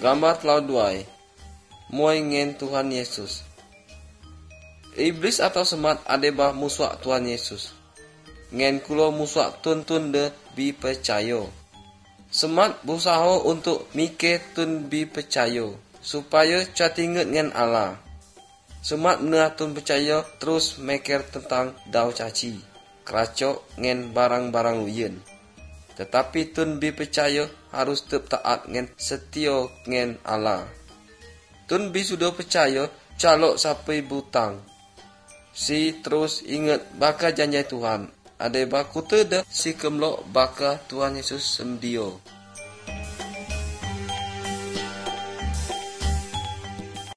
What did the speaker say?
Gambar telau duai. Muai ngen Tuhan Yesus. Iblis atau semat adebah musuh Tuhan Yesus. Ngen kulo musuh tun de bi percaya. Semat berusaha untuk mikir tun bi percaya supaya catinget ngen Allah. Semat menah tun percaya terus mikir tentang dau caci, keracok ngen barang-barang luyen. Tetapi tun bi percaya harus tetap taat ngen setia ngen Allah. Tun bi sudah percaya calok sampai butang. Si terus ingat baka janji Tuhan. Ada baku teda si kemlok baka Tuhan Yesus semdio.